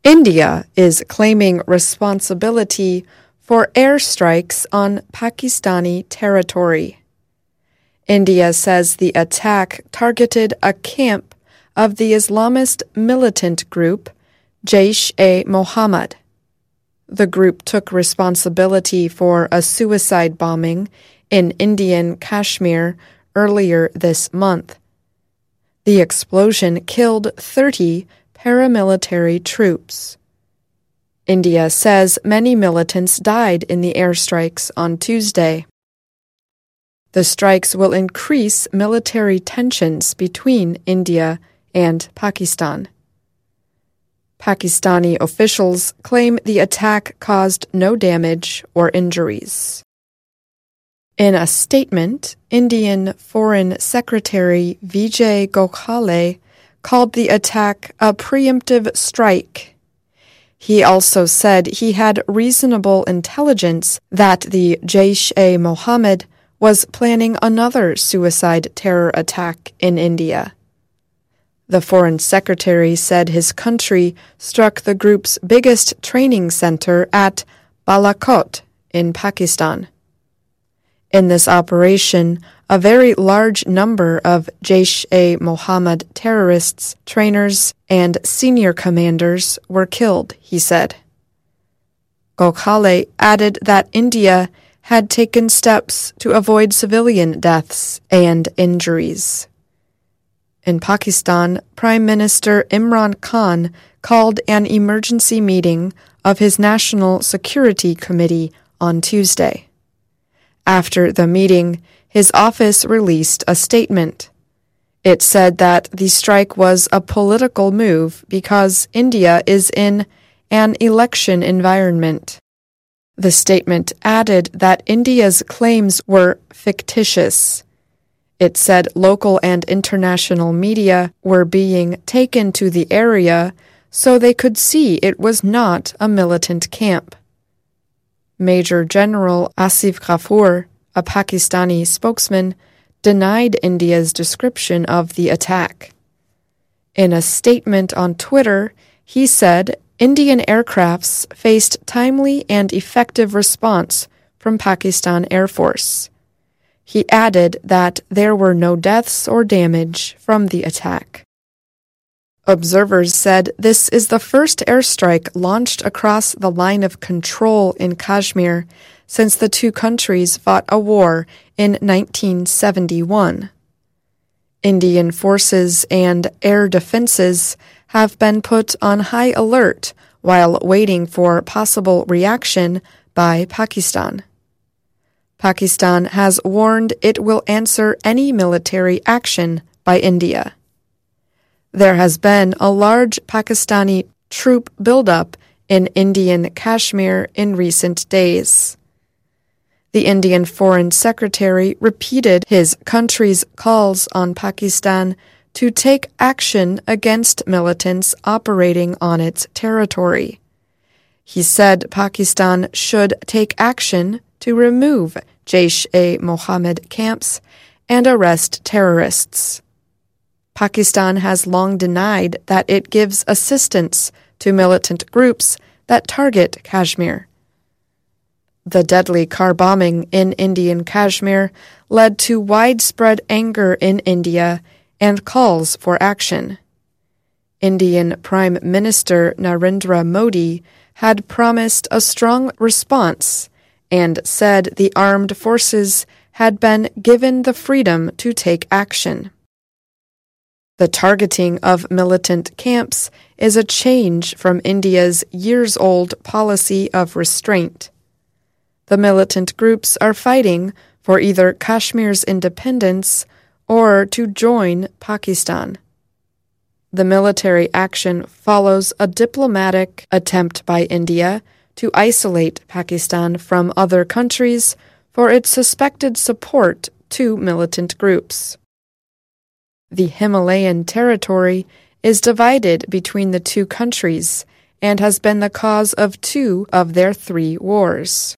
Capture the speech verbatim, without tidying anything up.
India is claiming responsibility for airstrikes on Pakistani territory. India says the attack targeted a camp of the Islamist militant group Jaish-e-Mohammed. The group took responsibility for a suicide bombing in Indian Kashmir earlier this month. The explosion killed thirty paramilitary troops. India says many militants died in the airstrikes on Tuesday. The strikes will increase military tensions between India and Pakistan. Pakistani officials claim the attack caused no damage or injuries. In a statement, Indian Foreign Secretary Vijay Gokhale called the attack a preemptive strike. He also said he had reasonable intelligence that the Jaish-e-Mohammed was planning another suicide terror attack in India. The Foreign Secretary said his country struck the group's biggest training center at Balakot in Pakistan. In this operation, a very large number of Jaish-e-Mohammed terrorists, trainers, and senior commanders were killed, he said. Gokhale added that India had taken steps to avoid civilian deaths and injuries. In Pakistan, Prime Minister Imran Khan called an emergency meeting of his National Security Committee on Tuesday. After the meeting, his office released a statement. It said that the strike was a political move because India is in an election environment. The statement added that India's claims were fictitious. It said local and international media were being taken to the area so they could see it was not a militant camp. Major General Asif Ghafoor, a Pakistani spokesman, denied India's description of the attack. In a statement on Twitter, he said Indian aircrafts faced timely and effective response from Pakistan Air Force. He added that there were no deaths or damage from the attack. Observers said this is the first airstrike launched across the line of control in Kashmir since the two countries fought a war in nineteen seventy-one. Indian forces and air defenses have been put on high alert while waiting for possible reaction by Pakistan. Pakistan has warned it will answer any military action by India. There has been a large Pakistani troop buildup in Indian Kashmir in recent days. The Indian Foreign Secretary repeated his country's calls on Pakistan to take action against militants operating on its territory. He said Pakistan should take action to remove Jaish-e-Mohammed camps and arrest terrorists. Pakistan has long denied that it gives assistance to militant groups that target Kashmir. The deadly car bombing in Indian Kashmir led to widespread anger in India and calls for action. Indian Prime Minister Narendra Modi had promised a strong response and said the armed forces had been given the freedom to take action. The targeting of militant camps is a change from India's years-old policy of restraint. The militant groups are fighting for either Kashmir's independence or to join Pakistan. The military action follows a diplomatic attempt by India to isolate Pakistan from other countries for its suspected support to militant groups. The Himalayan territory is divided between the two countries and has been the cause of two of their three wars.